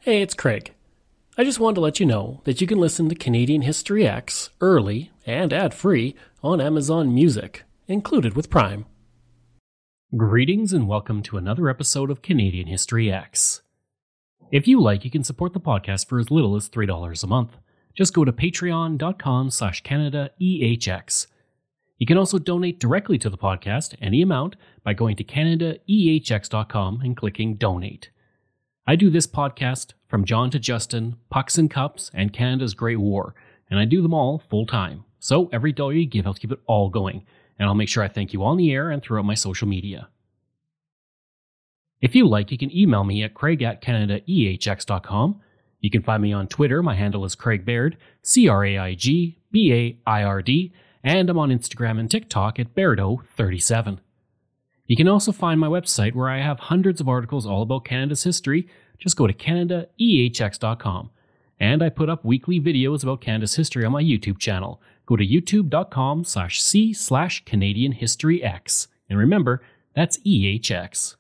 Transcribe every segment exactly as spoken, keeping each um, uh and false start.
Hey, it's Craig. I just wanted to let you know that you can listen to Canadian History X early and ad-free on Amazon Music, included with Prime. Greetings and welcome to another episode of Canadian History X. If you like, you can support the podcast for as little as three dollars a month. Just go to patreon.com slash CanadaEHX. You can also donate directly to the podcast, any amount, by going to Canada E H X dot com and clicking Donate. I do this podcast from John to Justin, Pucks and Cups, and Canada's Great War, and I do them all full time. So every dollar you give helps keep it all going, and I'll make sure I thank you on the air and throughout my social media. If you like, you can email me at craig at Canada E H X dot com. You can find me on Twitter. My handle is Craig Baird, C R A I G B A I R D, and I'm on Instagram and TikTok at Bairdo thirty-seven. You can also find my website where I have hundreds of articles all about Canada's history. Just go to Canada E H X dot com. And I put up weekly videos about Canada's history on my YouTube channel. Go to youtube.com slash C slash Canadian History X. And remember, that's E H X.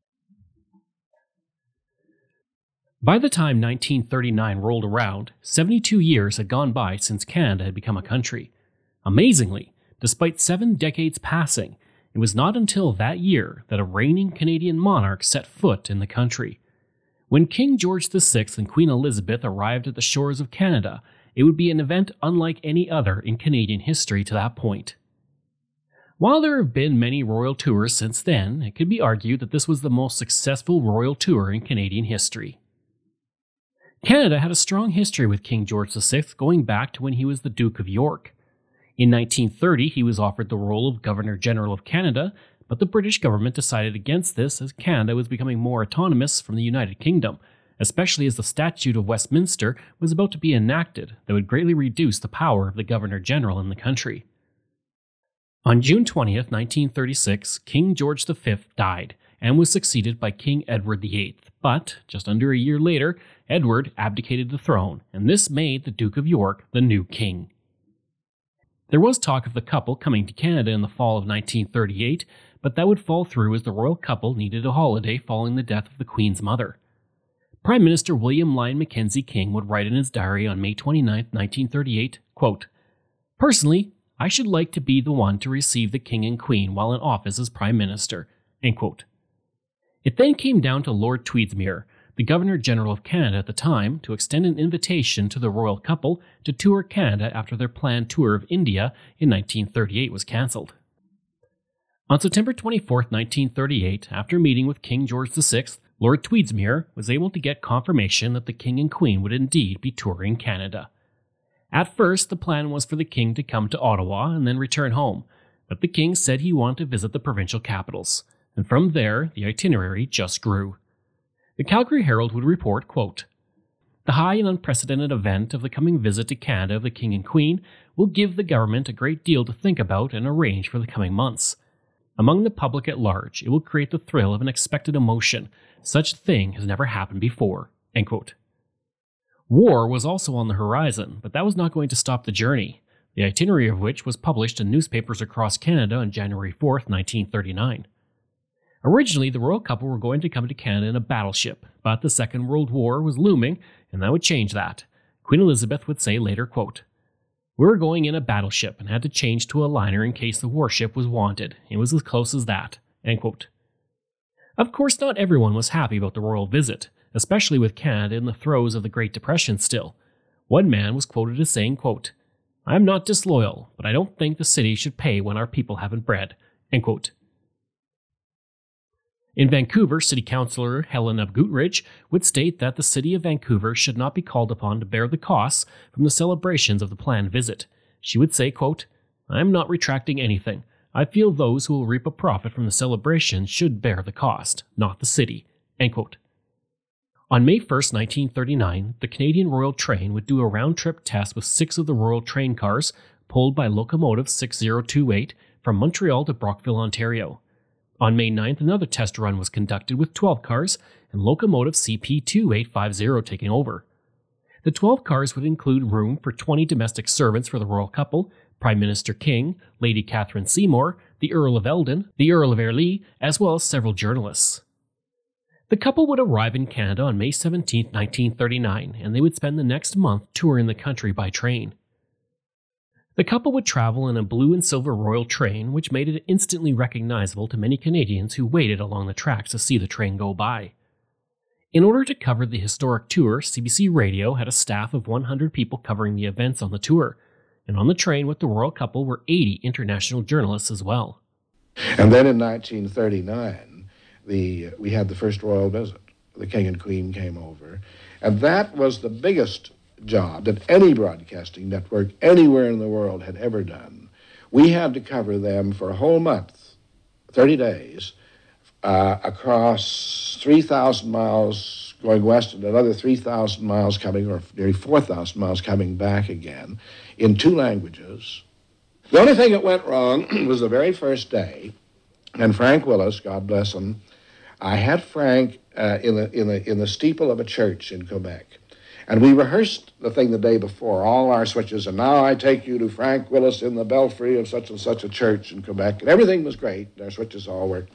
By the time nineteen thirty-nine rolled around, seventy-two years had gone by since Canada had become a country. Amazingly, despite seven decades passing, it was not until that year that a reigning Canadian monarch set foot in the country. When King George the Sixth and Queen Elizabeth arrived at the shores of Canada, it would be an event unlike any other in Canadian history to that point. While there have been many royal tours since then, it could be argued that this was the most successful royal tour in Canadian history. Canada had a strong history with King George the Sixth going back to when he was the Duke of York. In nineteen thirty, he was offered the role of Governor-General of Canada, but the British government decided against this as Canada was becoming more autonomous from the United Kingdom, especially as the Statute of Westminster was about to be enacted that would greatly reduce the power of the Governor-General in the country. On June twentieth, nineteen thirty-six, King George the Fifth died and was succeeded by King Edward the Eighth, but just under a year later, Edward abdicated the throne, and this made the Duke of York the new king. There was talk of the couple coming to Canada in the fall of nineteen thirty-eight, but that would fall through as the royal couple needed a holiday following the death of the Queen's mother. Prime Minister William Lyon Mackenzie King would write in his diary on May twenty-ninth, nineteen thirty-eight, quote, "Personally, I should like to be the one to receive the King and Queen while in office as Prime Minister." End quote. It then came down to Lord Tweedsmuir, the Governor-General of Canada at the time, to extend an invitation to the royal couple to tour Canada after their planned tour of India in nineteen thirty-eight was cancelled. On September twenty-fourth, nineteen thirty-eight, after meeting with King George the Sixth, Lord Tweedsmuir was able to get confirmation that the King and Queen would indeed be touring Canada. At first, the plan was for the King to come to Ottawa and then return home, but the King said he wanted to visit the provincial capitals, and from there, the itinerary just grew. The Calgary Herald would report, quote, "The high and unprecedented event of the coming visit to Canada of the King and Queen will give the government a great deal to think about and arrange for the coming months. Among the public at large, it will create the thrill of an expected emotion. Such a thing has never happened before." End quote. War was also on the horizon, but that was not going to stop the journey, the itinerary of which was published in newspapers across Canada on January fourth, nineteen thirty-nine. Originally, the royal couple were going to come to Canada in a battleship, but the Second World War was looming, and that would change that. Queen Elizabeth would say later, quote, "We were going in a battleship and had to change to a liner in case the warship was wanted. It was as close as that." End quote. Of course, not everyone was happy about the royal visit, especially with Canada in the throes of the Great Depression still. One man was quoted as saying, quote, "I am not disloyal, but I don't think the city should pay when our people haven't bread." End quote. In Vancouver, City Councillor Helena Goodridge would state that the city of Vancouver should not be called upon to bear the costs from the celebrations of the planned visit. She would say, quote, "I am not retracting anything. I feel those who will reap a profit from the celebration should bear the cost, not the city." End quote. On May first, nineteen thirty-nine, the Canadian Royal Train would do a round-trip test with six of the Royal Train cars, pulled by locomotive six zero two eight, from Montreal to Brockville, Ontario. On May ninth, another test run was conducted with twelve cars, and locomotive C P two eight five zero taking over. The twelve cars would include room for twenty domestic servants for the royal couple, Prime Minister King, Lady Catherine Seymour, the Earl of Eldon, the Earl of Airlie, as well as several journalists. The couple would arrive in Canada on May seventeenth, nineteen thirty-nine, and they would spend the next month touring the country by train. The couple would travel in a blue and silver Royal train, which made it instantly recognizable to many Canadians who waited along the tracks to see the train go by. In order to cover the historic tour, C B C Radio had a staff of one hundred people covering the events on the tour, and on the train with the royal couple were eighty international journalists as well. And then in nineteen thirty-nine, the, we had the first royal visit. The King and Queen came over, and that was the biggest job that any broadcasting network anywhere in the world had ever done. We had to cover them for a whole month, thirty days, uh, across three thousand miles going west and another three thousand miles coming, or nearly four thousand miles coming back again, in two languages. The only thing that went wrong was the very first day, and Frank Willis, God bless him, I had Frank uh, in, the, in, the, in the steeple of a church in Quebec. And we rehearsed the thing the day before, all our switches, and now I take you to Frank Willis in the belfry of such and such a church in Quebec. And everything was great. Our switches all worked.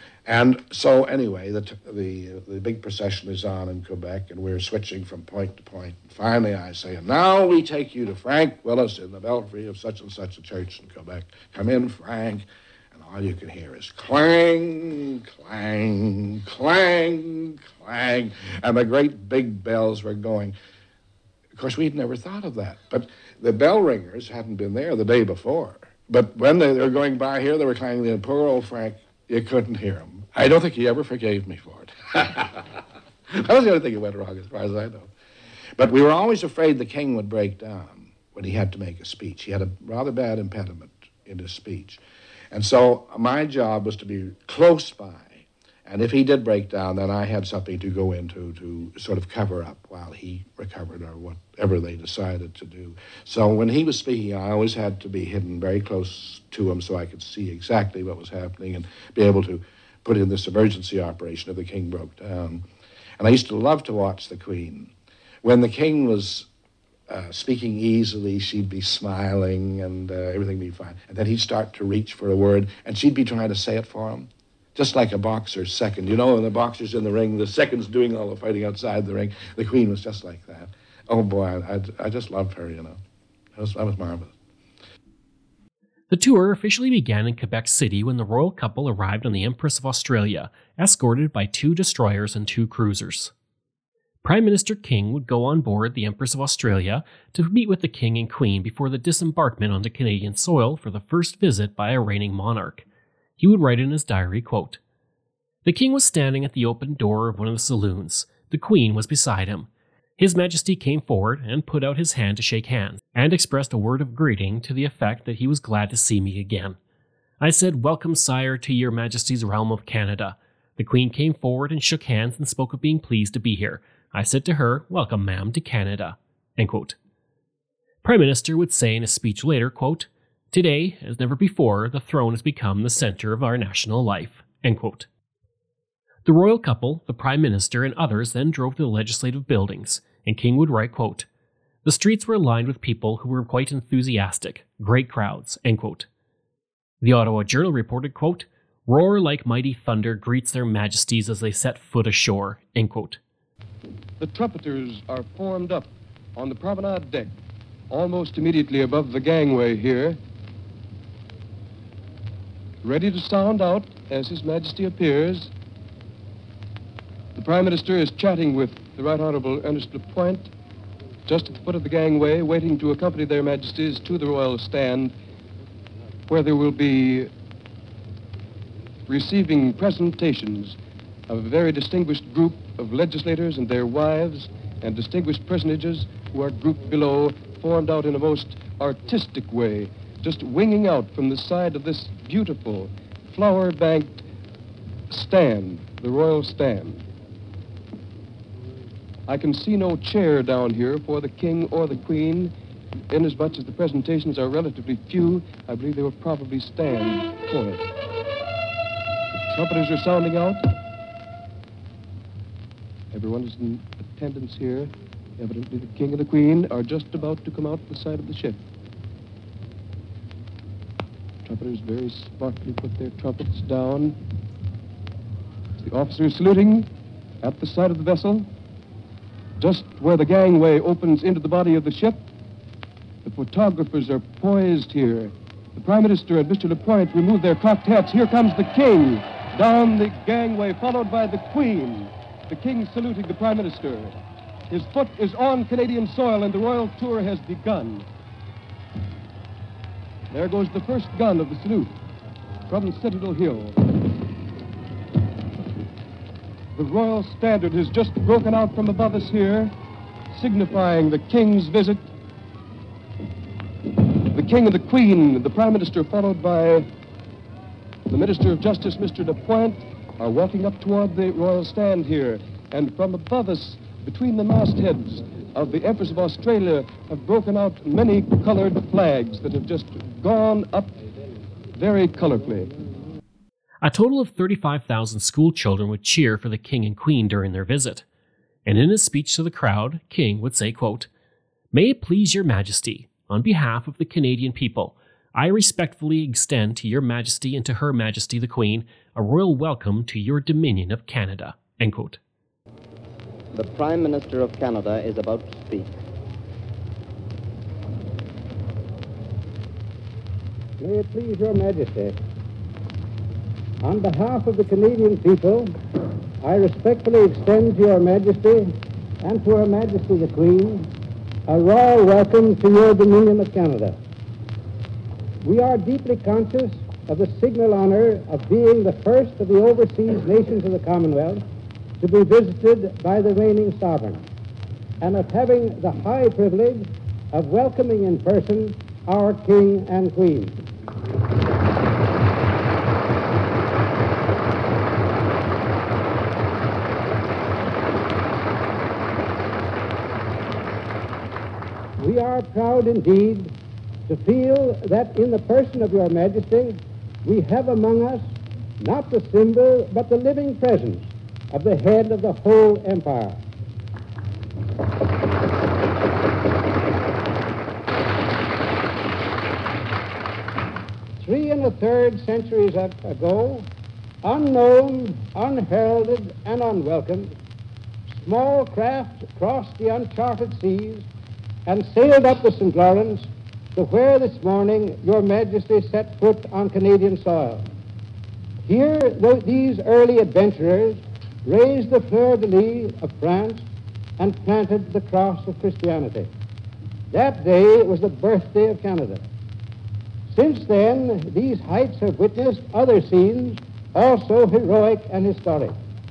And so anyway, the, t- the, the big procession is on in Quebec, and we're switching from point to point. And finally I say, and now we take you to Frank Willis in the belfry of such and such a church in Quebec. Come in, Frank. And all you can hear is clang, clang, clang, clang. And the great big bells were going. Of course, we'd never thought of that. But the bell ringers hadn't been there the day before. But when they, they were going by here, they were clanging, and poor old Frank, you couldn't hear him. I don't think he ever forgave me for it. That was the only thing that went wrong, as far as I know. But we were always afraid the king would break down when he had to make a speech. He had a rather bad impediment in his speech. And so my job was to be close by. And if he did break down, then I had something to go into to sort of cover up while he recovered or whatever they decided to do. So when he was speaking, I always had to be hidden very close to him so I could see exactly what was happening and be able to put in this emergency operation if the king broke down. And I used to love to watch the Queen. When the king was uh, speaking easily, she'd be smiling and uh, everything would be fine. And then he'd start to reach for a word, and she'd be trying to say it for him. Just like a boxer's second. You know, when the boxer's in the ring, the second's doing all the fighting outside the ring. The Queen was just like that. Oh, boy, I, I just loved her, you know. That was, that was marvelous. The tour officially began in Quebec City when the royal couple arrived on the Empress of Australia, escorted by two destroyers and two cruisers. Prime Minister King would go on board the Empress of Australia to meet with the King and Queen before the disembarkment onto Canadian soil for the first visit by a reigning monarch. He would write in his diary, quote, "The king was standing at the open door of one of the saloons. The queen was beside him. His Majesty came forward and put out his hand to shake hands, and expressed a word of greeting to the effect that he was glad to see me again. I said, 'Welcome, sire, to your Majesty's realm of Canada.' The queen came forward and shook hands and spoke of being pleased to be here. I said to her, 'Welcome, ma'am, to Canada.'" End quote. Prime Minister would say in a speech later, quote, "Today, as never before, the throne has become the center of our national life." End quote. The royal couple, the Prime Minister, and others then drove to the legislative buildings, and King would write, quote, "The streets were lined with people who were quite enthusiastic, great crowds." End quote. The Ottawa Journal reported, quote, "Roar like mighty thunder greets their majesties as they set foot ashore." End quote. The trumpeters are formed up on the promenade deck, almost immediately above the gangway here, ready to sound out as His Majesty appears. The Prime Minister is chatting with the Right Honourable Ernest Lapointe, just at the foot of the gangway, waiting to accompany their Majesties to the royal stand, where there will be receiving presentations of a very distinguished group of legislators and their wives and distinguished personages who are grouped below, formed out in a most artistic way, just winging out from the side of this beautiful flower-banked stand, the royal stand. I can see no chair down here for the king or the queen. Inasmuch as the presentations are relatively few, I believe they will probably stand for it. The trumpeters are sounding out. Everyone is in attendance here. Evidently the king and the queen are just about to come out the side of the ship. Trumpeters very smartly put their trumpets down. The officer is saluting. at the side of the vessel, just where the gangway opens into the body of the ship, the photographers are poised here. The Prime Minister and Mister Lapointe remove their cocked hats. Here comes the King down the gangway, followed by the Queen. The King saluting the Prime Minister. His foot is on Canadian soil, and the royal tour has begun. There goes the first gun of the salute from Citadel Hill. The royal standard has just broken out from above us here, signifying the King's visit. The King and the Queen, the Prime Minister, followed by the Minister of Justice, Mister Lapointe, are walking up toward the royal stand here. And from above us, between the mastheads of the Empress of Australia, have broken out many colored flags that have just gone up very colorfully. A total of thirty-five thousand school children would cheer for the King and Queen during their visit. And in his speech to the crowd, King would say, quote, "May it please your Majesty, on behalf of the Canadian people, I respectfully extend to your Majesty and to Her Majesty the Queen a royal welcome to your Dominion of Canada." End quote. The Prime Minister of Canada is about to speak. May it please your Majesty, on behalf of the Canadian people, I respectfully extend to your Majesty and to Her Majesty the Queen a royal welcome to your Dominion of Canada. We are deeply conscious of the signal honor of being the first of the overseas nations of the Commonwealth to be visited by the reigning sovereign, and of having the high privilege of welcoming in person our King and Queen. We are proud indeed to feel that in the person of your Majesty, we have among us not the symbol, but the living presence of the head of the whole empire. Three and a third centuries ago, unknown, unheralded, and unwelcomed, small craft crossed the uncharted seas and sailed up the Saint Lawrence to where this morning your Majesty set foot on Canadian soil. Here, these early adventurers raised the fleur-de-lis of France and planted the cross of Christianity. That day was the birthday of Canada. Since then, these heights have witnessed other scenes, also heroic and historic.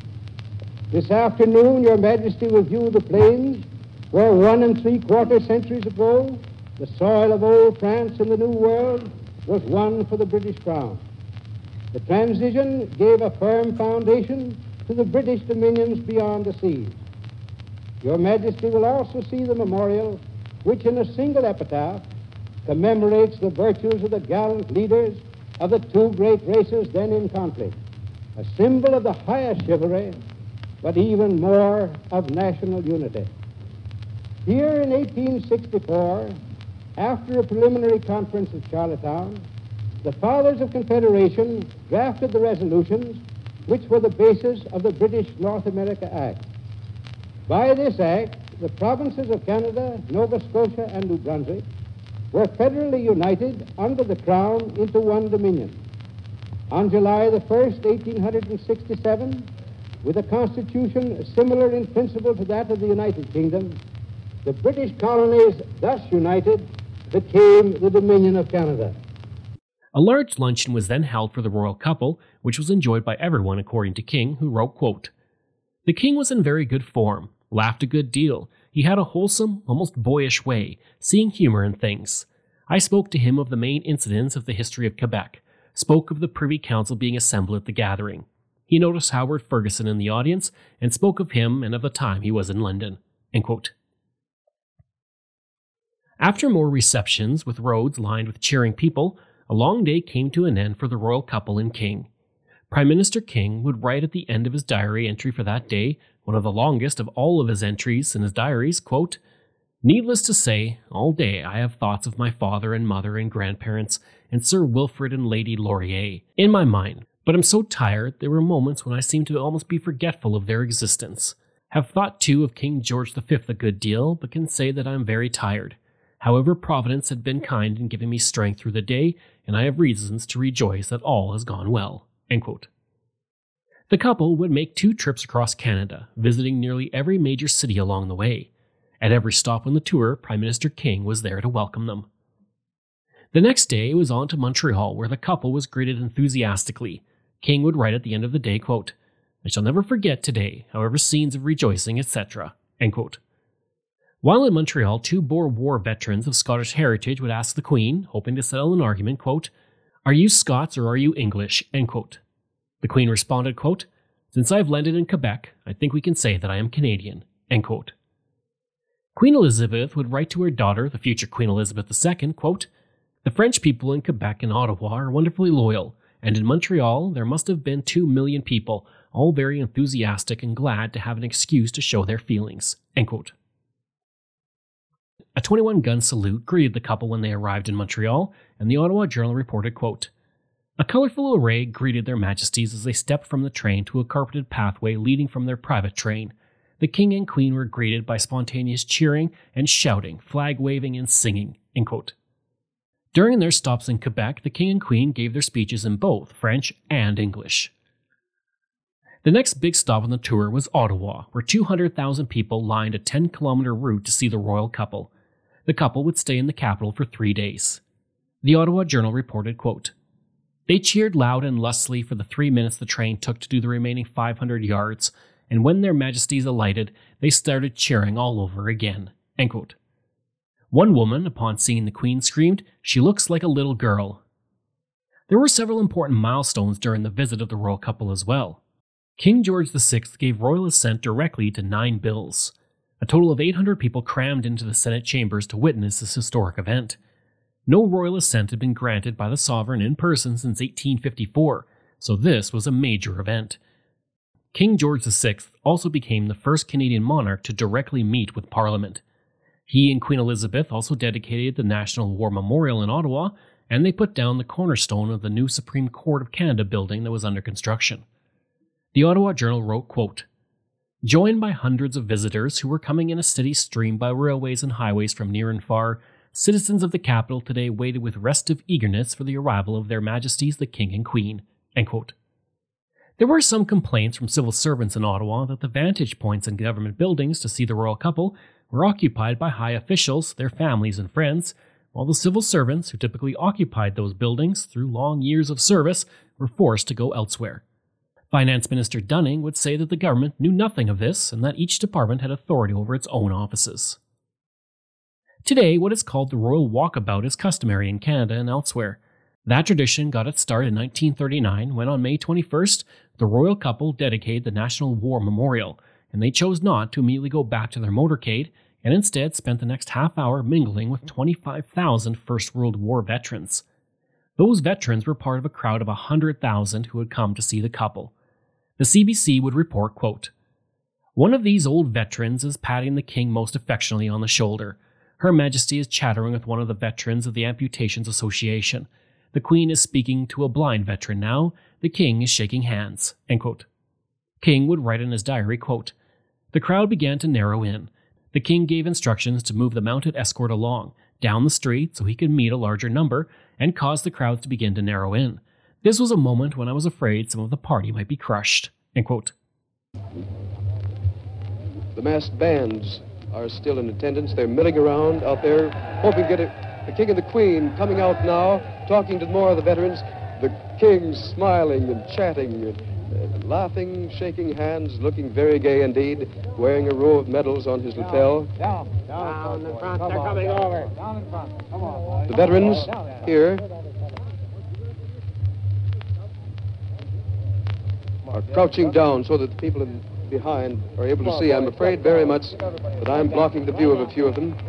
This afternoon, your Majesty will view the plains where one and three-quarter centuries ago, the soil of old France in the New World was won for the British Crown. The transition gave a firm foundation to the British dominions beyond the seas. Your Majesty will also see the memorial, which in a single epitaph commemorates the virtues of the gallant leaders of the two great races then in conflict, a symbol of the highest chivalry, but even more of national unity. Here in eighteen sixty-four, after a preliminary conference at Charlottetown, the Fathers of Confederation drafted the resolutions which were the basis of the British North America Act. By this act, the provinces of Canada, Nova Scotia, and New Brunswick were federally united under the Crown into one Dominion. On July the first, eighteen sixty-seven, with a constitution similar in principle to that of the United Kingdom, the British colonies, thus united, became the Dominion of Canada. A large luncheon was then held for the royal couple, which was enjoyed by everyone, according to King, who wrote, quote, "The King was in very good form, laughed a good deal. He had a wholesome, almost boyish way, seeing humor in things. I spoke to him of the main incidents of the history of Quebec, spoke of the Privy Council being assembled at the gathering. He noticed Howard Ferguson in the audience, and spoke of him and of the time he was in London." End quote. After more receptions with roads lined with cheering people, a long day came to an end for the royal couple and King. Prime Minister King would write at the end of his diary entry for that day, one of the longest of all of his entries in his diaries, quote, "Needless to say, all day I have thoughts of my father and mother and grandparents and Sir Wilfrid and Lady Laurier in my mind. But I'm so tired, there were moments when I seemed to almost be forgetful of their existence. Have thought too of King George the Fifth a good deal, but can say that I am very tired. However, Providence had been kind in giving me strength through the day, and I have reasons to rejoice that all has gone well." End quote. The couple would make two trips across Canada, visiting nearly every major city along the way. At every stop on the tour, Prime Minister King was there to welcome them. The next day it was on to Montreal, where the couple was greeted enthusiastically. King would write at the end of the day, quote, "I shall never forget today, however scenes of rejoicing, et cetera" End quote. While in Montreal, two Boer War veterans of Scottish heritage would ask the Queen, hoping to settle an argument, quote, "Are you Scots or are you English?" End quote. The Queen responded, quote, "Since I have landed in Quebec, I think we can say that I am Canadian." End quote. Queen Elizabeth would write to her daughter, the future Queen Elizabeth the Second, quote, "The French people in Quebec and Ottawa are wonderfully loyal, and in Montreal there must have been two million people, all very enthusiastic and glad to have an excuse to show their feelings." End quote. A twenty-one gun salute greeted the couple when they arrived in Montreal, and the Ottawa Journal reported, quote, "A colorful array greeted their majesties as they stepped from the train to a carpeted pathway leading from their private train. The king and queen were greeted by spontaneous cheering and shouting, flag waving and singing." End quote. During their stops in Quebec, the king and queen gave their speeches in both French and English. The next big stop on the tour was Ottawa, where two hundred thousand people lined a ten kilometer route to see the royal couple. The couple would stay in the capital for three days. The Ottawa Journal reported, quote, "They cheered loud and lustily for the three minutes the train took to do the remaining five hundred yards, and when their majesties alighted, they started cheering all over again." End quote. One woman, upon seeing the Queen, screamed, "She looks like a little girl." There were several important milestones during the visit of the royal couple as well. King George the Sixth gave royal assent directly to nine bills. A total of eight hundred people crammed into the Senate chambers to witness this historic event. No royal assent had been granted by the sovereign in person since eighteen fifty-four, so this was a major event. King George the Sixth also became the first Canadian monarch to directly meet with Parliament. He and Queen Elizabeth also dedicated the National War Memorial in Ottawa, and they put down the cornerstone of the new Supreme Court of Canada building that was under construction. The Ottawa Journal wrote, quote, "Joined by hundreds of visitors who were coming in a steady stream by railways and highways from near and far, citizens of the capital today waited with restive eagerness for the arrival of their majesties the King and Queen." End quote. There were some complaints from civil servants in Ottawa that the vantage points in government buildings to see the royal couple were occupied by high officials, their families and friends, while the civil servants who typically occupied those buildings through long years of service were forced to go elsewhere. Finance Minister Dunning would say that the government knew nothing of this and that each department had authority over its own offices. Today, what is called the Royal Walkabout is customary in Canada and elsewhere. That tradition got its start in nineteen thirty-nine when on May twenty-first, the royal couple dedicated the National War Memorial, and they chose not to immediately go back to their motorcade and instead spent the next half hour mingling with twenty-five thousand First World War veterans. Those veterans were part of a crowd of one hundred thousand who had come to see the couple. The C B C would report, quote, "One of these old veterans is patting the king most affectionately on the shoulder. Her Majesty is chattering with one of the veterans of the Amputations Association. The Queen is speaking to a blind veteran now. The king is shaking hands." End quote. King would write in his diary, quote, "The crowd began to narrow in. The king gave instructions to move the mounted escort along, down the street so he could meet a larger number, and caused the crowds to begin to narrow in. This was a moment when I was afraid some of the party might be crushed." End quote. The masked bands are still in attendance. They're milling around out there, hoping to get it. The king and the queen coming out now, talking to more of the veterans. The king smiling and chatting, uh, laughing, shaking hands, looking very gay indeed, wearing a row of medals on his lapel. Down, down, down in front. They're coming over. Down in front. Come on. The veterans here are crouching down so that the people in behind are able to see. I'm afraid very much that I'm blocking the view of a few of them.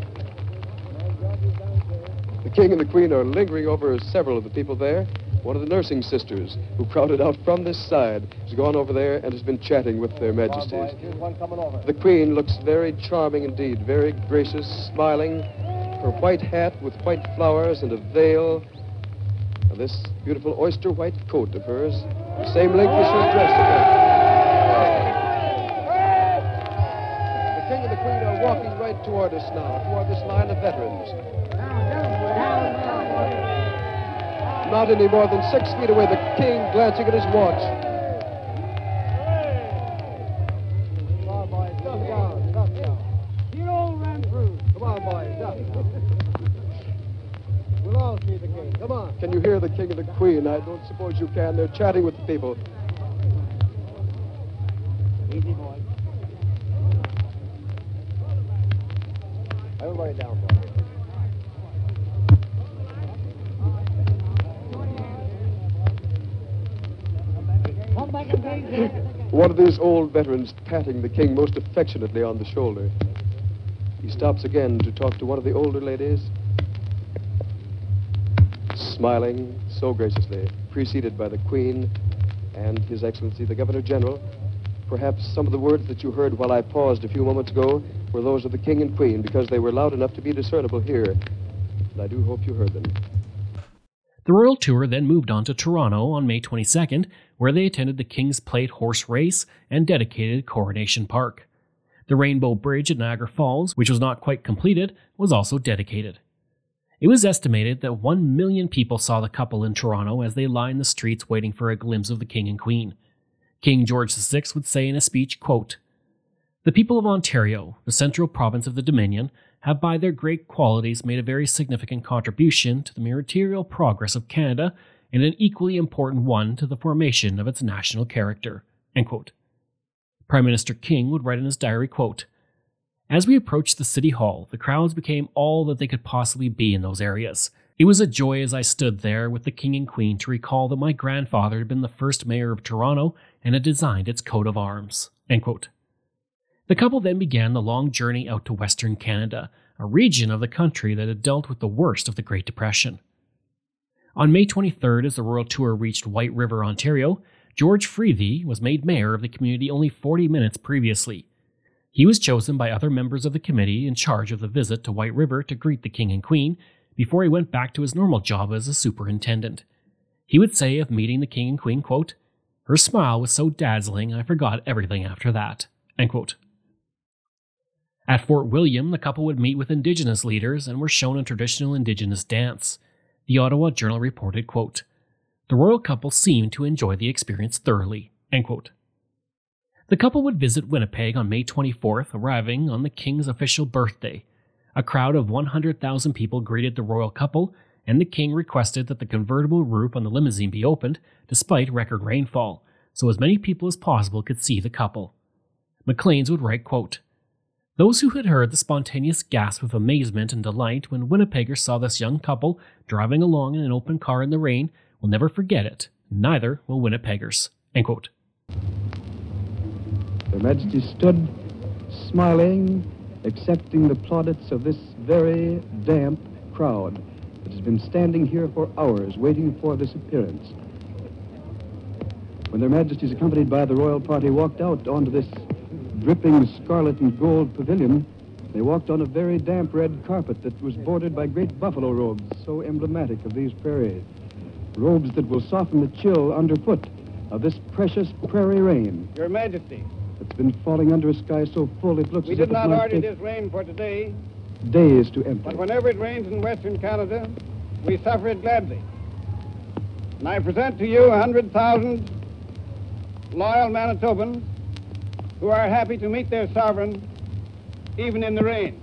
The king and the queen are lingering over several of the people there. One of the nursing sisters who crowded out from this side has gone over there and has been chatting with their majesties. The queen looks very charming indeed, very gracious, smiling. Her white hat with white flowers and a veil, of this beautiful oyster white coat of hers, the same length as she's dressed in. The King and the Queen are walking right toward us now, toward this line of veterans. Not any more than six feet away, the King glancing at his watch. Come on, boys, duck down, duck down. You all ran through. Come on, boys, duck down. We'll all see the King. Come on. Can you hear the King and the Queen? I don't suppose you can. They're chatting with the people. Easy, boys. Everybody down, boys. Come back and gaze. One of these old veterans patting the King most affectionately on the shoulder. He stops again to talk to one of the older ladies, smiling so graciously, preceded by the Queen and His Excellency the Governor General. Perhaps some of the words that you heard while I paused a few moments ago were those of the King and Queen, because they were loud enough to be discernible here. And I do hope you heard them. The royal tour then moved on to Toronto on May twenty-second, where they attended the King's Plate horse race and dedicated Coronation Park. The Rainbow Bridge at Niagara Falls, which was not quite completed, was also dedicated. It was estimated that one million people saw the couple in Toronto as they lined the streets waiting for a glimpse of the King and Queen. King George the Sixth would say in a speech, quote, "The people of Ontario, the central province of the Dominion, have by their great qualities made a very significant contribution to the material progress of Canada and an equally important one to the formation of its national character." End quote. Prime Minister King would write in his diary, quote, "As we approached the City Hall, the crowds became all that they could possibly be in those areas. It was a joy as I stood there with the King and Queen to recall that my grandfather had been the first mayor of Toronto and had designed its coat of arms." End quote. The couple then began the long journey out to Western Canada, a region of the country that had dealt with the worst of the Great Depression. On May twenty-third, as the royal tour reached White River, Ontario, George Freethie was made mayor of the community only forty minutes previously. He was chosen by other members of the committee in charge of the visit to White River to greet the King and Queen before he went back to his normal job as a superintendent. He would say of meeting the King and Queen, quote, "Her smile was so dazzling I forgot everything after that." End quote. At Fort William, the couple would meet with Indigenous leaders and were shown a traditional Indigenous dance. The Ottawa Journal reported, quote, "The royal couple seemed to enjoy the experience thoroughly." End quote. The couple would visit Winnipeg on May twenty-fourth, arriving on the King's official birthday. A crowd of one hundred thousand people greeted the royal couple, and the King requested that the convertible roof on the limousine be opened, despite record rainfall, so as many people as possible could see the couple. Maclean's would write, quote, "Those who had heard the spontaneous gasp of amazement and delight when Winnipeggers saw this young couple driving along in an open car in the rain will never forget it, neither will Winnipeggers." End quote. Their Majesty stood, smiling, accepting the plaudits of this very damp crowd that has been standing here for hours waiting for this appearance. When Their Majesties, accompanied by the royal party, walked out onto this dripping scarlet and gold pavilion, they walked on a very damp red carpet that was bordered by great buffalo robes, so emblematic of these prairies. Robes that will soften the chill underfoot of this precious prairie rain. Your Majesty, It's been falling under a sky so full it looks we as did if not it might order take this rain for today, days to empty. but whenever it rains in Western Canada, we suffer it gladly. And I present to you a hundred thousand loyal Manitobans who are happy to meet their sovereign even in the rain.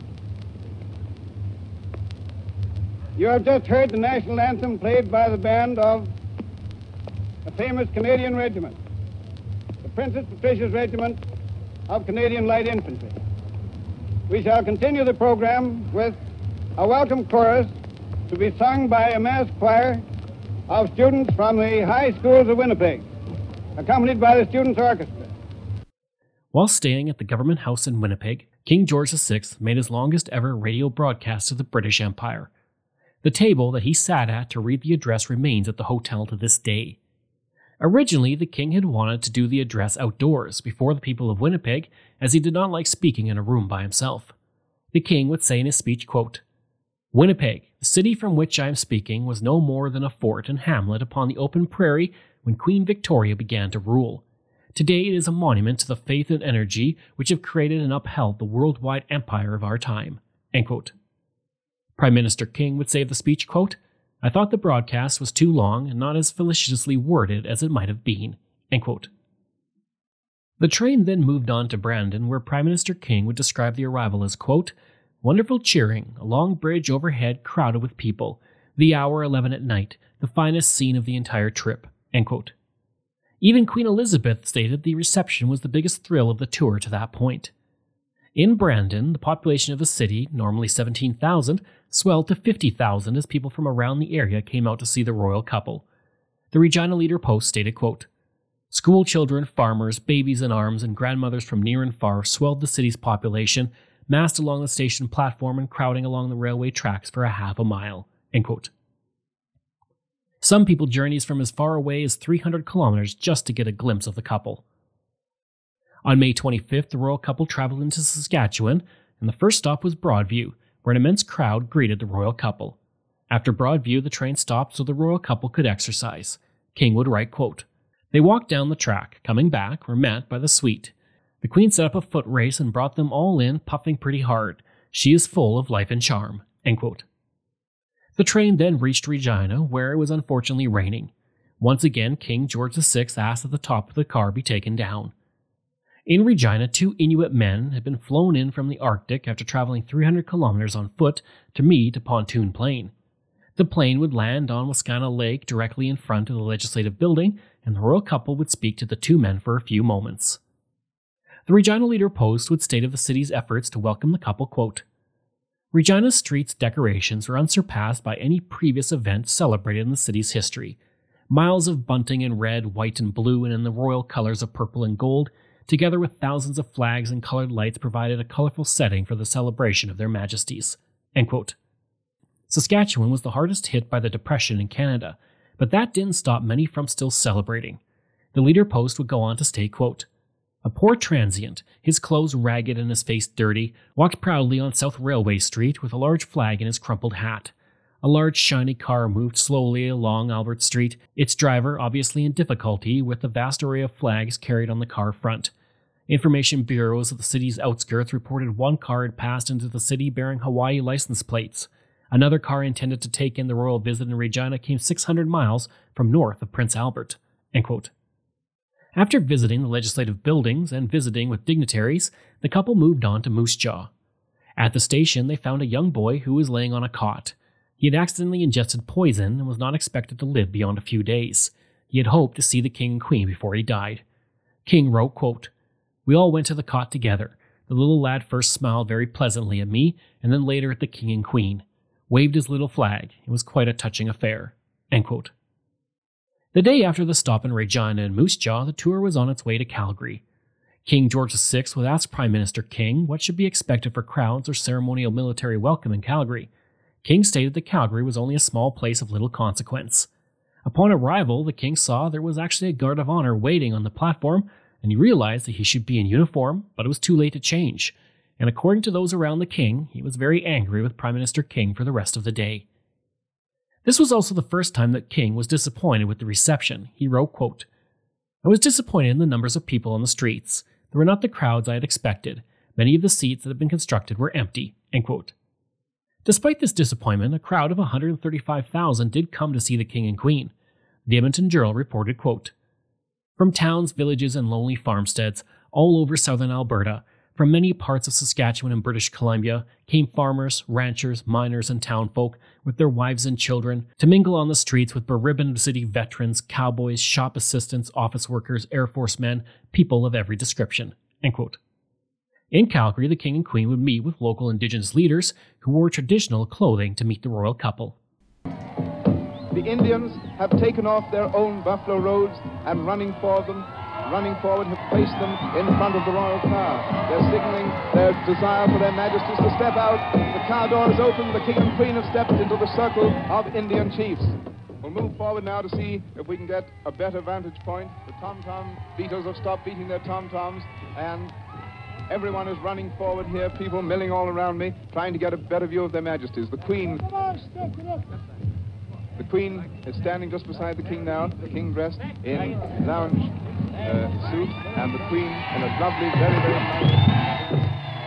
You have just heard the national anthem played by the band of a famous Canadian regiment, the Princess Patricia's Regiment of Canadian Light Infantry. We shall continue the program with a welcome chorus to be sung by a mass choir of students from the high schools of Winnipeg, accompanied by the Students' Orchestra. While staying at the Government House in Winnipeg, King George the Sixth made his longest ever radio broadcast to the British Empire. The table that he sat at to read the address remains at the hotel to this day. Originally, the king had wanted to do the address outdoors before the people of Winnipeg, as he did not like speaking in a room by himself. The king would say in his speech, quote, Winnipeg, the city from which I am speaking, was no more than a fort and hamlet upon the open prairie when Queen Victoria began to rule. Today it is a monument to the faith and energy which have created and upheld the worldwide empire of our time." End quote. Prime Minister King would say of the speech, quote, "I thought the broadcast was too long and not as felicitously worded as it might have been." End quote. The train then moved on to Brandon, where Prime Minister King would describe the arrival as, quote, "Wonderful cheering, a long bridge overhead crowded with people, the hour eleven at night, the finest scene of the entire trip." End quote. Even Queen Elizabeth stated the reception was the biggest thrill of the tour to that point. In Brandon, the population of the city, normally seventeen thousand, swelled to fifty thousand as people from around the area came out to see the royal couple. The Regina Leader-Post stated, quote, "School children, farmers, babies in arms, and grandmothers from near and far swelled the city's population, massed along the station platform and crowding along the railway tracks for a half a mile." End quote. Some people journeys from as far away as three hundred kilometers just to get a glimpse of the couple. On May twenty-fifth, the royal couple traveled into Saskatchewan, and the first stop was Broadview, where an immense crowd greeted the royal couple. After Broadview, the train stopped so the royal couple could exercise. King would write, quote, "They walked down the track. Coming back, were met by the suite. The Queen set up a foot race and brought them all in, puffing pretty hard. She is full of life and charm." End quote. The train then reached Regina, where it was unfortunately raining. Once again, King George the Sixth asked that the top of the car be taken down. In Regina, two Inuit men had been flown in from the Arctic after traveling three hundred kilometers on foot to meet a pontoon plane. The plane would land on Wascana Lake directly in front of the legislative building, and the royal couple would speak to the two men for a few moments. The Regina Leader-Post would state of the city's efforts to welcome the couple, quote, "Regina's streets' decorations are unsurpassed by any previous event celebrated in the city's history. Miles of bunting in red, white, and blue, and in the royal colors of purple and gold, together with thousands of flags and colored lights, provided a colorful setting for the celebration of their majesties." End quote. Saskatchewan was the hardest hit by the Depression in Canada, but that didn't stop many from still celebrating. The Leader-Post would go on to state, quote, "A poor transient, his clothes ragged and his face dirty, walked proudly on South Railway Street with a large flag in his crumpled hat. A large shiny car moved slowly along Albert Street, its driver obviously in difficulty with the vast array of flags carried on the car front. Information bureaus of the city's outskirts reported one car had passed into the city bearing Hawaii license plates. Another car intended to take in the royal visit in Regina came six hundred miles from north of Prince Albert." End quote. After visiting the legislative buildings and visiting with dignitaries, the couple moved on to Moose Jaw. At the station, they found a young boy who was laying on a cot. He had accidentally ingested poison and was not expected to live beyond a few days. He had hoped to see the king and queen before he died. King wrote, quote, "We all went to the cot together. The little lad first smiled very pleasantly at me, and then later at the king and queen. Waved his little flag. It was quite a touching affair." End quote. The day after the stop in Regina and Moose Jaw, the tour was on its way to Calgary. King George the Sixth would ask Prime Minister King what should be expected for crowds or ceremonial military welcome in Calgary. King stated that Calgary was only a small place of little consequence. Upon arrival, the king saw there was actually a guard of honor waiting on the platform, and he realized that he should be in uniform, but it was too late to change. And according to those around the king, he was very angry with Prime Minister King for the rest of the day. This was also the first time that King was disappointed with the reception. He wrote, quote, "I was disappointed in the numbers of people on the streets. There were not the crowds I had expected. Many of the seats that had been constructed were empty." End quote. Despite this disappointment, a crowd of one hundred thirty-five thousand did come to see the king and queen. The Edmonton Journal reported, quote, "From towns, villages, and lonely farmsteads all over southern Alberta, from many parts of Saskatchewan and British Columbia, came farmers, ranchers, miners, and townfolk with their wives and children to mingle on the streets with beribboned city veterans, cowboys, shop assistants, office workers, Air Force men, people of every description." End quote. In Calgary, the king and queen would meet with local Indigenous leaders who wore traditional clothing to meet the royal couple. The Indians have taken off their own buffalo robes and running for them, running forward have placed them in front of the royal car. They're signaling their desire for their majesties to step out. The car door is open. The king and queen have stepped into the circle of Indian chiefs. We'll move forward now to see if we can get a better vantage point. The tom-tom beaters have stopped beating their tom-toms, and Everyone is running forward here, people milling all around me, trying to get a better view of their majesties. The Queen... The Queen is standing just beside the King now, the King dressed in lounge uh, suit, and the Queen in a lovely, very, very nice...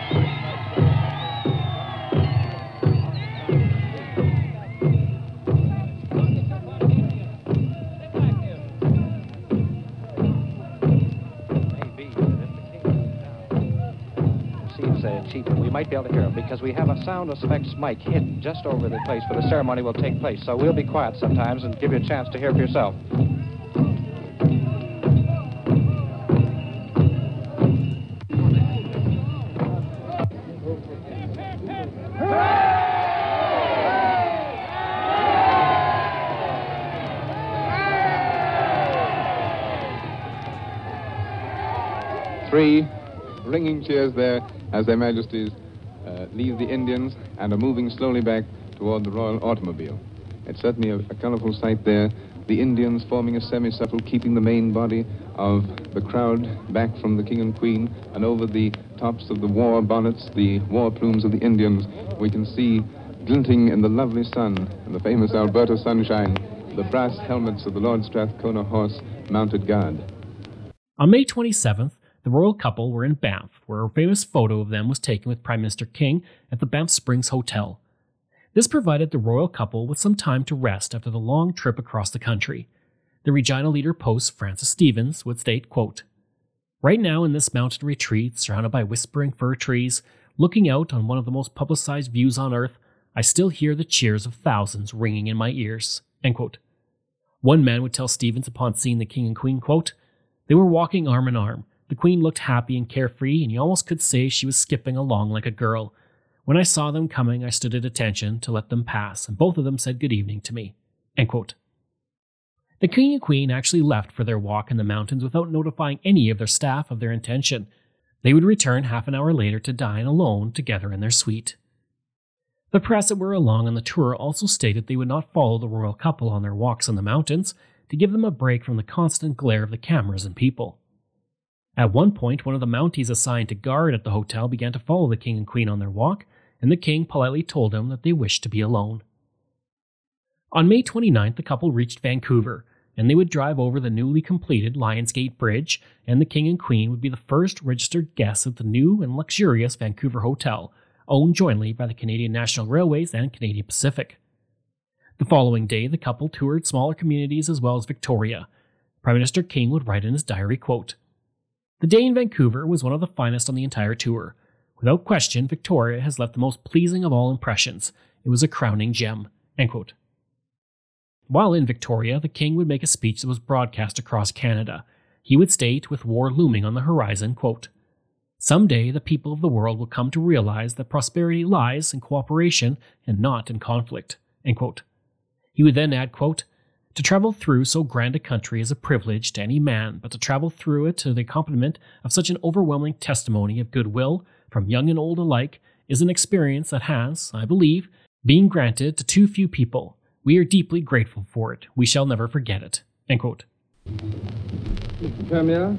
Cheap, we might be able to hear him because we have a sound effects mic hidden just over the place where the ceremony will take place. So we'll be quiet sometimes and give you a chance to hear for yourself. Three ringing cheers there as their majesties uh, leave the Indians and are moving slowly back toward the royal automobile. It's certainly a, a colorful sight there. The Indians forming a semicircle, keeping the main body of the crowd back from the King and Queen, and over the tops of the war bonnets, the war plumes of the Indians, we can see glinting in the lovely sun, and the famous Alberta sunshine, the brass helmets of the Lord Strathcona Horse Mounted Guard. On May twenty-seventh, the royal couple were in Banff, where a famous photo of them was taken with Prime Minister King at the Banff Springs Hotel. This provided the royal couple with some time to rest after the long trip across the country. The Regina Leader Post Francis Stevens would state, quote, "Right now in this mountain retreat, surrounded by whispering fir trees, looking out on one of the most publicized views on earth, I still hear the cheers of thousands ringing in my ears." End quote. One man would tell Stevens upon seeing the King and Queen, quote, "They were walking arm in arm. The Queen looked happy and carefree, and you almost could say she was skipping along like a girl. When I saw them coming, I stood at attention to let them pass, and both of them said good evening to me." End quote. The King and Queen actually left for their walk in the mountains without notifying any of their staff of their intention. They would return half an hour later to dine alone together in their suite. The press that were along on the tour also stated they would not follow the royal couple on their walks in the mountains to give them a break from the constant glare of the cameras and people. At one point, one of the Mounties assigned to guard at the hotel began to follow the King and Queen on their walk, and the King politely told him that they wished to be alone. On May twenty-ninth, the couple reached Vancouver, and they would drive over the newly completed Lionsgate Bridge, and the King and Queen would be the first registered guests at the new and luxurious Vancouver Hotel, owned jointly by the Canadian National Railways and Canadian Pacific. The following day, the couple toured smaller communities as well as Victoria. Prime Minister King would write in his diary, quote, "The day in Vancouver was one of the finest on the entire tour. Without question, Victoria has left the most pleasing of all impressions. It was a crowning gem." End quote. While in Victoria, the King would make a speech that was broadcast across Canada. He would state, with war looming on the horizon, quote, "Someday the people of the world will come to realize that prosperity lies in cooperation and not in conflict." End quote. He would then add, quote, "To travel through so grand a country is a privilege to any man, but to travel through it to the accompaniment of such an overwhelming testimony of goodwill from young and old alike is an experience that has, I believe, been granted to too few people. We are deeply grateful for it. We shall never forget it." End quote. Mister Premier,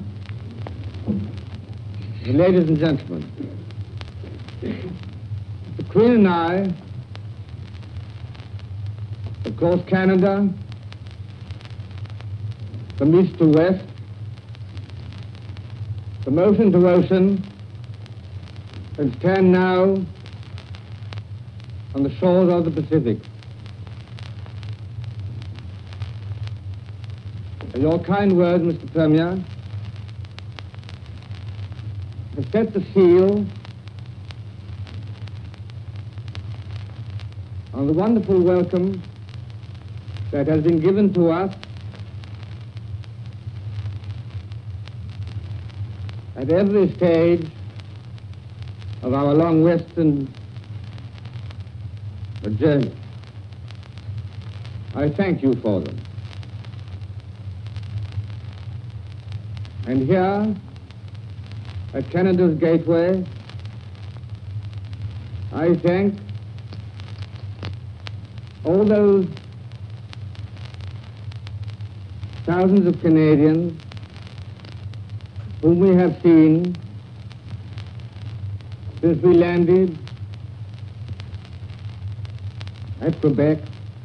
ladies and gentlemen, the Queen and I, across Canada, from east to west, from ocean to ocean, and stand now on the shores of the Pacific. And your kind words, Mister Premier, have set the seal on the wonderful welcome that has been given to us at every stage of our long western journey. I thank you for them. And here, at Canada's gateway, I thank all those thousands of Canadians whom we have seen since we landed at Quebec,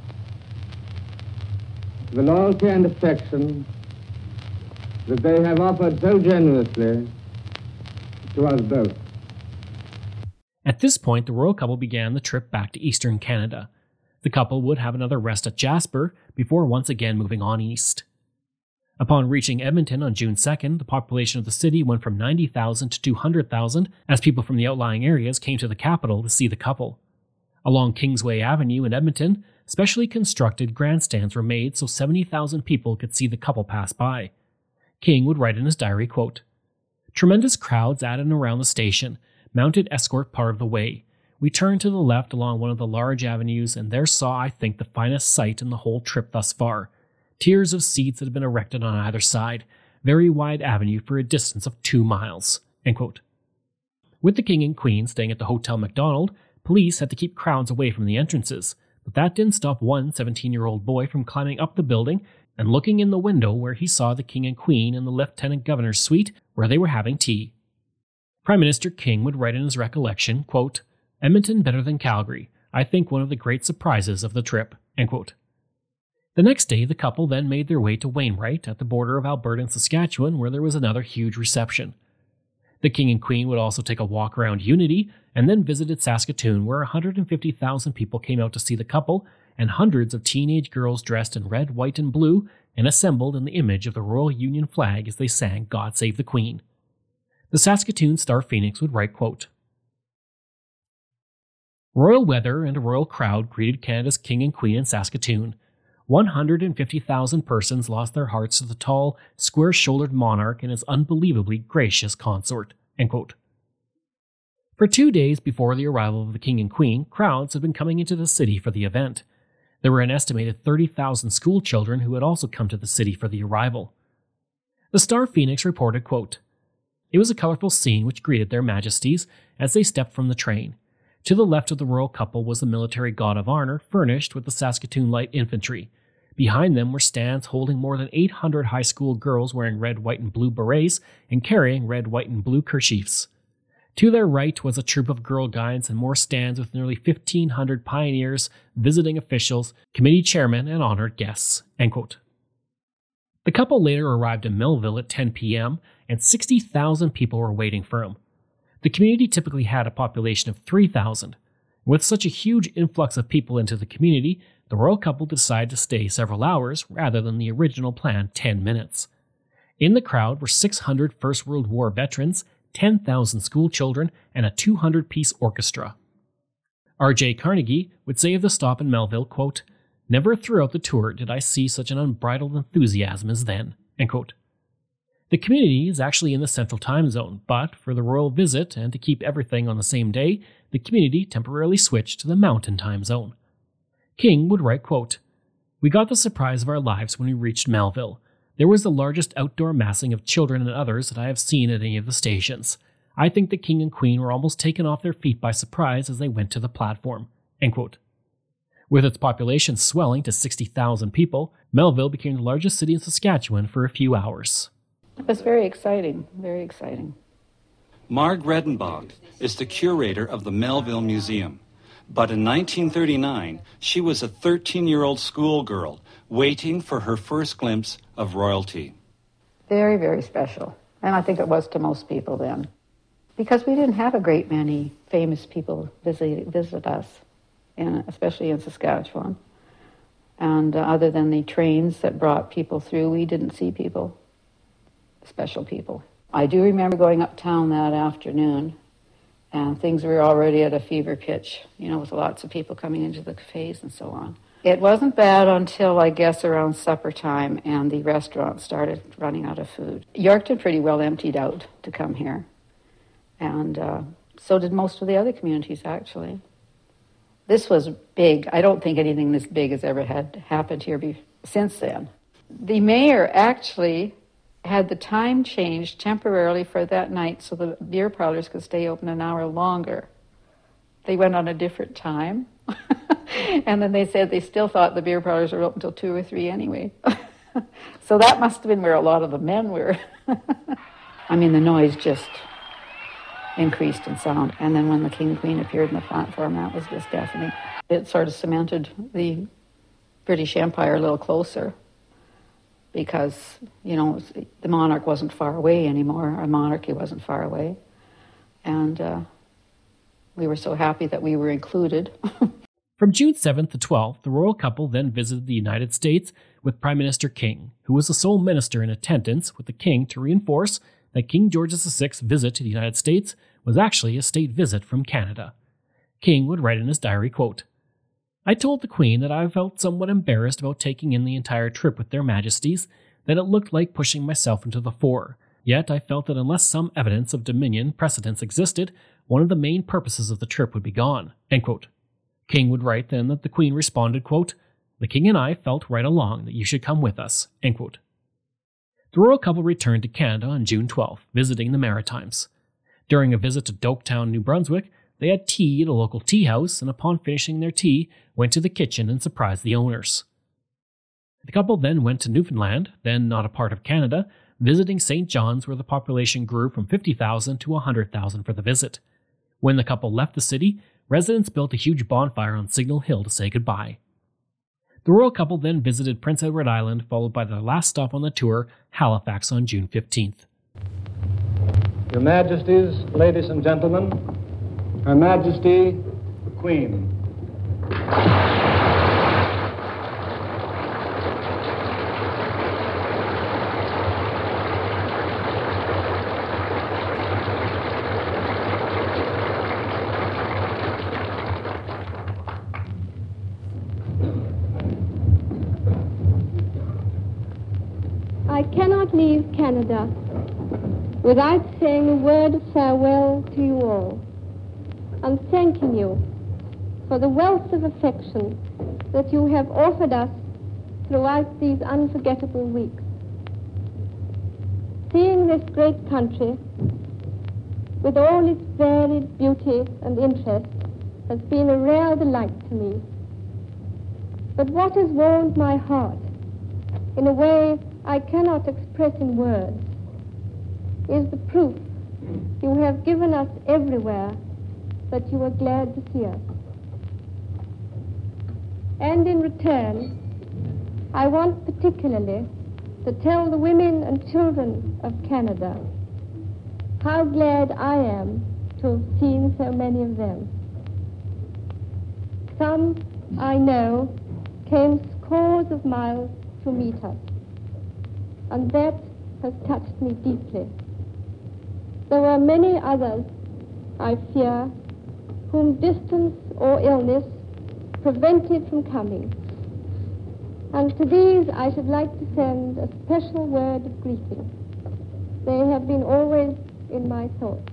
the loyalty and affection that they have offered so generously to us both. At this point, the royal couple began the trip back to eastern Canada. The couple would have another rest at Jasper before once again moving on east. Upon reaching Edmonton on June second, the population of the city went from ninety thousand to two hundred thousand as people from the outlying areas came to the capital to see the couple. Along Kingsway Avenue in Edmonton, specially constructed grandstands were made so seventy thousand people could see the couple pass by. King would write in his diary, quote, "Tremendous crowds at and around the station, mounted escort part of the way. We turned to the left along one of the large avenues and there saw, I think, the finest sight in the whole trip thus far. Tiers of seats that had been erected on either side, very wide avenue for a distance of two miles." End quote. With the king and queen staying at the Hotel Macdonald, police had to keep crowds away from the entrances, but that didn't stop one seventeen-year-old boy from climbing up the building and looking in the window where he saw the king and queen in the lieutenant governor's suite where they were having tea. Prime Minister King would write in his recollection, quote, "Edmonton better than Calgary, I think one of the great surprises of the trip." End quote. The next day, the couple then made their way to Wainwright at the border of Alberta and Saskatchewan, where there was another huge reception. The king and queen would also take a walk around Unity and then visited Saskatoon, where one hundred fifty thousand people came out to see the couple, and hundreds of teenage girls dressed in red, white, and blue and assembled in the image of the Royal Union flag as they sang "God Save the Queen." The Saskatoon Star-Phoenix would write, quote, "Royal weather and a royal crowd greeted Canada's king and queen in Saskatoon. one hundred fifty thousand persons lost their hearts to the tall, square-shouldered monarch and his unbelievably gracious consort." End quote. For two days before the arrival of the king and queen, crowds had been coming into the city for the event. There were an estimated thirty thousand school children who had also come to the city for the arrival. The Star-Phoenix reported, quote, "It was a colorful scene which greeted their majesties as they stepped from the train. To the left of the royal couple was the military guard of honor, furnished with the Saskatoon Light Infantry. Behind them were stands holding more than eight hundred high school girls wearing red, white, and blue berets and carrying red, white, and blue kerchiefs. To their right was a troop of Girl Guides and more stands with nearly fifteen hundred pioneers, visiting officials, committee chairmen, and honored guests." End quote. The couple later arrived in Melville at ten p.m., and sixty thousand people were waiting for them. The community typically had a population of three thousand. With such a huge influx of people into the community, the royal couple decided to stay several hours rather than the original planned ten minutes. In the crowd were six hundred First World War veterans, ten thousand school children, and a two hundred piece orchestra. R J Carnegie would say of the stop in Melville, quote, "Never throughout the tour did I see such an unbridled enthusiasm as then." End quote. The community is actually in the Central Time Zone, but for the royal visit and to keep everything on the same day, the community temporarily switched to the Mountain Time Zone. King would write, quote, "We got the surprise of our lives when we reached Melville. There was the largest outdoor massing of children and others that I have seen at any of the stations. I think the king and queen were almost taken off their feet by surprise as they went to the platform." End quote. With its population swelling to sixty thousand people, Melville became the largest city in Saskatchewan for a few hours. It was very exciting, very exciting. Marg Redenbach is the curator of the Melville Museum. But in nineteen thirty-nine, she was a thirteen-year-old schoolgirl waiting for her first glimpse of royalty. Very, very special. And I think it was to most people then. Because we didn't have a great many famous people visit, visit us, in, especially in Saskatchewan. And uh, other than the trains that brought people through, we didn't see people. Special people. I do remember going uptown that afternoon, and things were already at a fever pitch, you know, with lots of people coming into the cafes and so on. It wasn't bad until, I guess, around supper time, and the restaurants started running out of food. Yorkton pretty well emptied out to come here, and uh, so did most of the other communities, actually. This was big. I don't think anything this big has ever had happened here be- since then. The mayor actually had the time changed temporarily for that night so the beer parlors could stay open an hour longer. They went on a different time. And then they said they still thought the beer parlors were open until two or three anyway. So that must have been where a lot of the men were. I mean, the noise just increased in sound. And then when the King and Queen appeared in the platform, that was just deafening. It sort of cemented the British Empire a little closer because, you know, the monarch wasn't far away anymore. Our monarchy wasn't far away. And uh, we were so happy that we were included. From June seventh to twelfth, the royal couple then visited the United States with Prime Minister King, who was the sole minister in attendance with the King to reinforce that King George the sixth's visit to the United States was actually a state visit from Canada. King would write in his diary, quote, "I told the Queen that I felt somewhat embarrassed about taking in the entire trip with their Majesties, that it looked like pushing myself into the fore. Yet I felt that unless some evidence of Dominion precedence existed, one of the main purposes of the trip would be gone." End quote. King would write then that the Queen responded, quote, "The King and I felt right along that you should come with us." End quote. The royal couple returned to Canada on June twelfth, visiting the Maritimes. During a visit to Doketown, New Brunswick, they had tea at a local tea house, and upon finishing their tea, went to the kitchen and surprised the owners. The couple then went to Newfoundland, then not a part of Canada, visiting Saint John's, where the population grew from fifty thousand to one hundred thousand for the visit. When the couple left the city, residents built a huge bonfire on Signal Hill to say goodbye. The royal couple then visited Prince Edward Island, followed by their last stop on the tour, Halifax, on June fifteenth. Your Majesties, ladies and gentlemen, Her Majesty, the Queen. I cannot leave Canada without saying a word of farewell to you all, and thanking you for the wealth of affection that you have offered us throughout these unforgettable weeks. Seeing this great country with all its varied beauty and interest has been a rare delight to me. But what has warmed my heart in a way I cannot express in words is the proof you have given us everywhere that you are glad to see us. And in return, I want particularly to tell the women and children of Canada how glad I am to have seen so many of them. Some, I know, came scores of miles to meet us, and that has touched me deeply. There were many others, I fear, whom distance or illness prevented from coming. And to these I should like to send a special word of greeting. They have been always in my thoughts.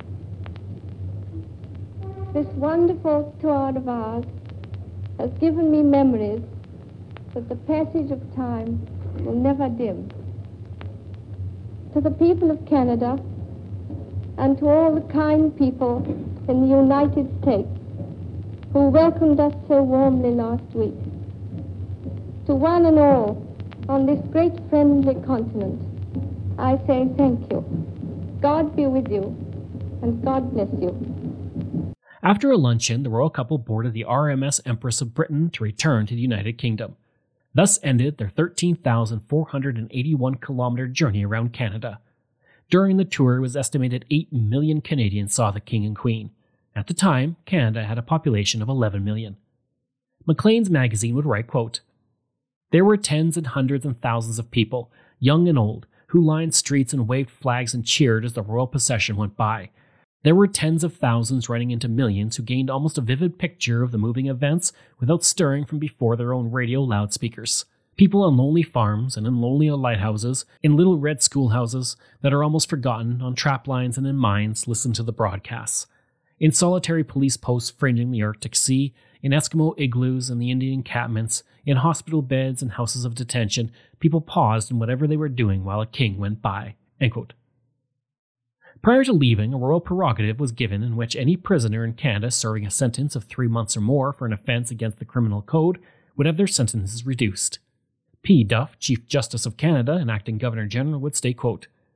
This wonderful tour of ours has given me memories that the passage of time will never dim. To the people of Canada, and to all the kind people in the United States who welcomed us so warmly last week, to one and all on this great friendly continent, I say thank you. God be with you, and God bless you. After a luncheon, the royal couple boarded the R M S Empress of Britain to return to the United Kingdom. Thus ended their thirteen thousand four hundred eighty-one kilometer journey around Canada. During the tour, it was estimated eight million Canadians saw the King and Queen. At the time, Canada had a population of eleven million. Maclean's magazine would write, quote, "There were tens and hundreds and thousands of people, young and old, who lined streets and waved flags and cheered as the royal procession went by. There were tens of thousands running into millions who gained almost a vivid picture of the moving events without stirring from before their own radio loudspeakers. People on lonely farms and in lonely lighthouses, in little red schoolhouses that are almost forgotten, on trap lines and in mines, listened to the broadcasts. In solitary police posts fringing the Arctic Sea, in Eskimo igloos and the Indian encampments, in hospital beds and houses of detention, people paused in whatever they were doing while a king went by." End quote. Prior to leaving, a royal prerogative was given in which any prisoner in Canada serving a sentence of three months or more for an offence against the criminal code would have their sentences reduced. P. Duff, Chief Justice of Canada and Acting Governor-General, would state, quote,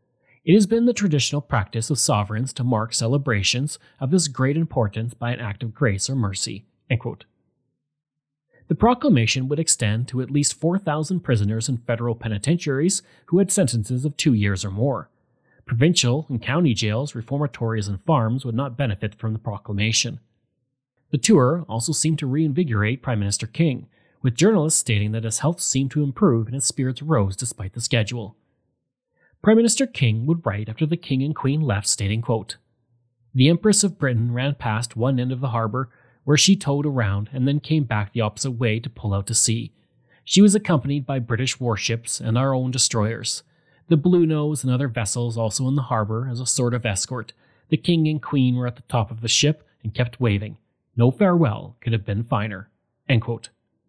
It has been the traditional practice of sovereigns to mark celebrations of this great importance by an act of grace or mercy." End quote. The proclamation would extend to at least four thousand prisoners in federal penitentiaries who had sentences of two years or more. Provincial and county jails, reformatories, and farms would not benefit from the proclamation. The tour also seemed to reinvigorate Prime Minister King, with journalists stating that his health seemed to improve and his spirits rose despite the schedule. Prime Minister King would write after the King and Queen left, stating, quote, "The Empress of Britain ran past one end of the harbour, where she towed around and then came back the opposite way to pull out to sea. She was accompanied by British warships and our own destroyers. The Bluenose and other vessels also in the harbour as a sort of escort. The King and Queen were at the top of the ship and kept waving. No farewell could have been finer." End quote.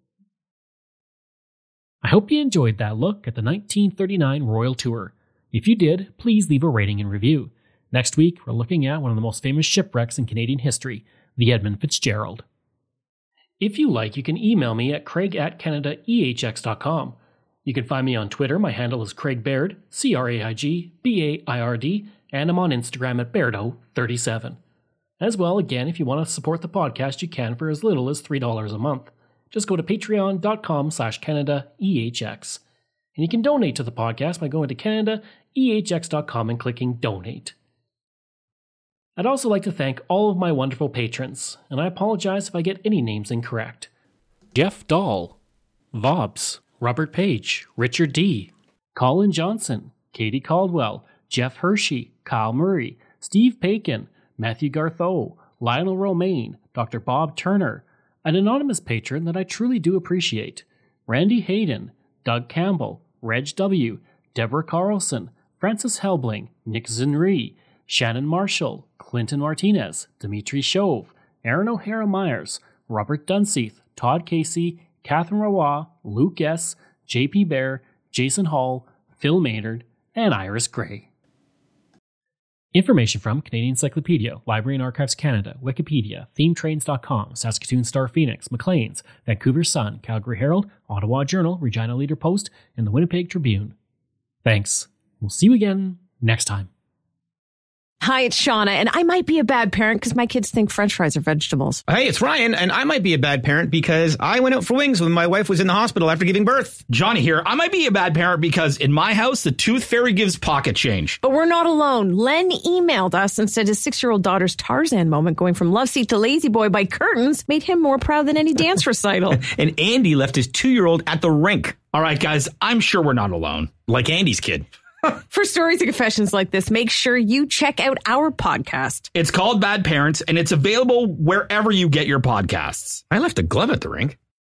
I hope you enjoyed that look at the nineteen thirty-nine Royal Tour. If you did, please leave a rating and review. Next week, we're looking at one of the most famous shipwrecks in Canadian history, the Edmund Fitzgerald. If you like, you can email me at craig at canada e h x dot com. You can find me on Twitter. My handle is Craig Baird, C R A I G B A I R D, and I'm on Instagram at Bairdo thirty-seven. As well, again, if you want to support the podcast, you can for as little as three dollars a month. Just go to patreon.com slash Canada EHX. And you can donate to the podcast by going to canada e h x dot com and clicking Donate. I'd also like to thank all of my wonderful patrons, and I apologize if I get any names incorrect. Jeff Dahl, Vobs, Robert Page, Richard D., Colin Johnson, Katie Caldwell, Jeff Hershey, Kyle Murray, Steve Pakin, Matthew Gartho, Lionel Romaine, Doctor Bob Turner, an anonymous patron that I truly do appreciate, Randy Hayden, Doug Campbell, Reg W., Deborah Carlson, Francis Helbling, Nick Zinri, Shannon Marshall, Clinton Martinez, Dimitri Chauve, Aaron O'Hara Myers, Robert Dunseith, Todd Casey, Catherine Rawa, Luke S., J P Bear, Jason Hall, Phil Maynard, and Iris Gray. Information from Canadian Encyclopedia, Library and Archives Canada, Wikipedia, theme trains dot com, Saskatoon Star Phoenix, Maclean's, Vancouver Sun, Calgary Herald, Ottawa Journal, Regina Leader Post, and the Winnipeg Tribune. Thanks. We'll see you again next time. Hi, it's Shauna, and I might be a bad parent because my kids think French fries are vegetables. Hey, it's Ryan, and I might be a bad parent because I went out for wings when my wife was in the hospital after giving birth. Johnny here. I might be a bad parent because in my house, the tooth fairy gives pocket change. But we're not alone. Len emailed us and said his six-year-old daughter's Tarzan moment going from love seat to lazy boy by curtains made him more proud than any dance recital. And Andy left his two-year-old at the rink. All right, guys, I'm sure we're not alone. Like Andy's kid. For stories and confessions like this, make sure you check out our podcast. It's called Bad Parents, and it's available wherever you get your podcasts. I left a glove at the rink.